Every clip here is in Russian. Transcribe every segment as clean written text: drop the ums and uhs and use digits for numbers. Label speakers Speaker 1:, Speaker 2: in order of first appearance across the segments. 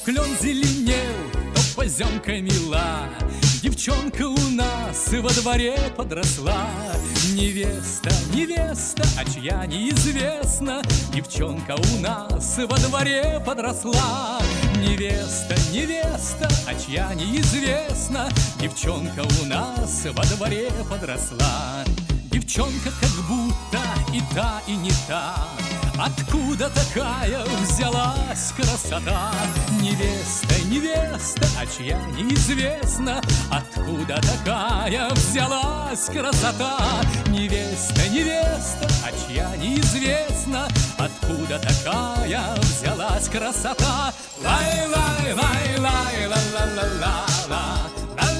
Speaker 1: клен зеленел, то поземка мила. Девчонка у нас во дворе подросла. Невеста, невеста, а чья неизвестно. Девчонка у нас во дворе подросла. Невеста, невеста, а чья неизвестно. Девчонка у нас во дворе подросла. Девчонка как будто и та, и не та. Откуда такая взялась красота? Невеста, невеста, а чья неизвестно. Откуда такая взялась красота? Невеста, невеста, а чья неизвестно. Откуда такая взялась красота? Лай-лай, лай-лай, ла-ла-ла-ла-ла.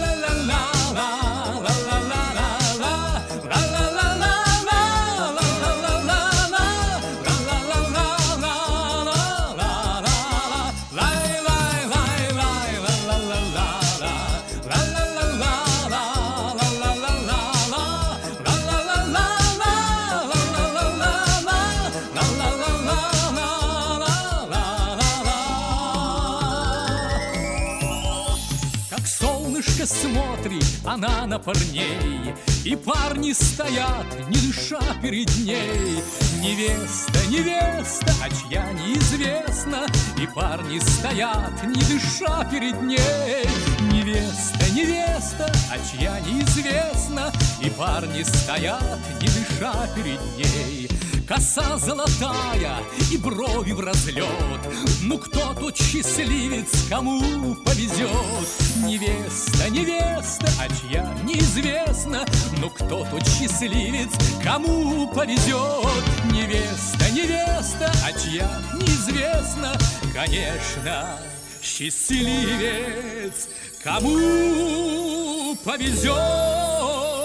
Speaker 1: Смотрит она на парней, и парни стоят, не дыша перед ней. Невеста, невеста, а чья неизвестно. И парни стоят, не дыша перед ней. Невеста, невеста, а чья неизвестно. И парни стоят, не дыша перед ней. Коса золотая и брови в разлет. Ну кто тут счастливец, кому повезет? Невеста, невеста, а чья неизвестно. Ну кто тут счастливец, кому повезет? Невеста, невеста, а чья неизвестно. Конечно, счастливец, кому повезет.